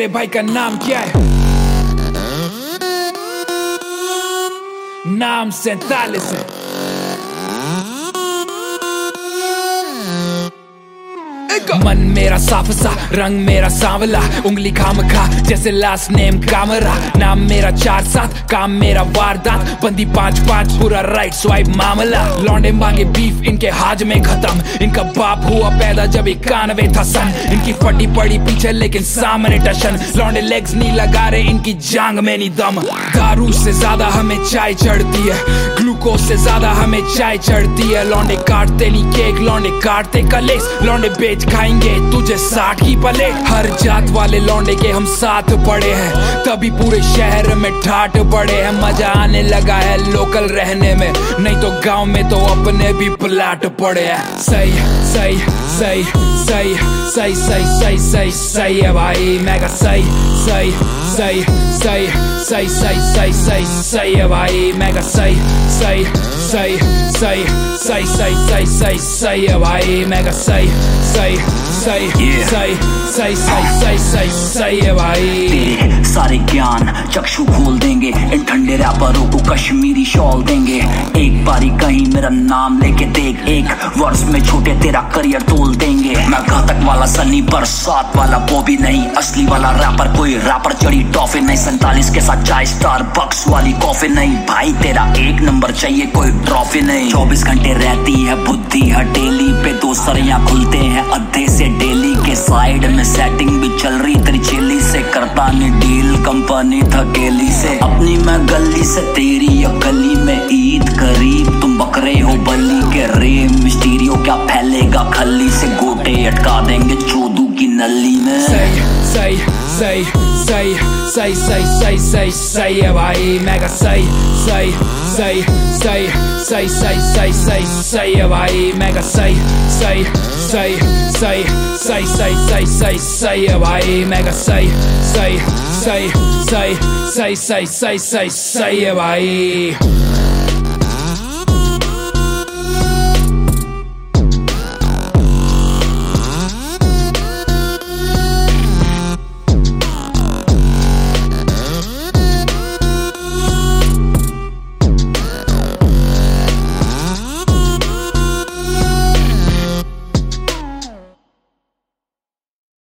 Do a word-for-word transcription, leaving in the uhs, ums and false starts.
तेरे भाई का नाम क्या है? नाम सैतालीस है। मन मेरा साफ सा, रंग मेरा सांवला, उंगली खाम खा जैसे लास्ट नेम कामरा। नाम मेरा चार सात, काम मेरा वारदात, बंदी पांच पांच, पूरा राइट स्वाइप मामला। लौंडे मांगे बीफ, इनके हाज में खत्म। इनका बाप हुआ पैदा जब इक्यानवे था सन। इनकी फटी पड़ी पीछे लेकिन सामने टशन। लौंडे लेग्स नहीं लगा रहे, इनकी जांग में नहीं दम। दारू से ज्यादा हमें चाय चढ़ती है, ग्लूकोज से ज्यादा हमें चाय चढ़ती है। लौंडे काटते नहीं केक, लौंडे काटते कलेस। लौंडे बेच खाएंगे तुझे साठ की प्लेट। हर जात वाले लौंडे के हम साथ पड़े हैं, तभी पूरे शहर में ठाट पड़े हैं। मजा आने लगा है लोकल रहने में, नहीं तो गांव में तो अपने भी प्लाट पड़े हैं। सही सही सही सही सही सही सही सही सही है भाई, मैं कहा सही सही सही सही सही सही सही सही सही है भाई, मैं कहा सही सही सही सही सही सही सही सही सही है भाई, मैं कहा सही सही सही सही सही सही सही सही सही है भाई। तेरे सारे ज्ञान चक्षु खोल देंगे, इन ठंडे रैपरों को कश्मीरी शॉल देंगे। एक बारी कहीं मेरा नाम लेके देख, एक वर्ष में छोटे तेरा करियर तोल देंगे। मैं घातक वाला सन्नी, बरसात वाला बॉबी नहीं, असली वाला रैपर कोई रैपर चढ़ी टॉफी नहीं। सैतालीस के साथ चाय स्टार बक्स वाली कॉफी नहीं, भाई तेरा एक नंबर चाहिए कोई ट्रॉफी नहीं। चौबीस घंटे रहती है बुद्धि हटेली पे, दो सरियां खुलते हैं अद्धे से डेली के। साइड में सेटिंग भी चल रही तेरी चेली से, करता नहीं डील कंपनी थकेली से। अपनी मैं गली से तेरी या गली में ईद करीब, तुम बकरे हो बली के रे मिस्टीरियो। क्या फैलेगा खली से, गोटे अटका देंगे चोदू की नली में। सही सही सही सही सही सही सही सही सही है भाई, मैं कहा सही सही सही सही सही सही सही सही सही है भाई, मैं कहा सही सही सही सही सही सही सही सही सही है भाई, मैं कहा सही सही सही सही सही सही सही सही सही है भाई।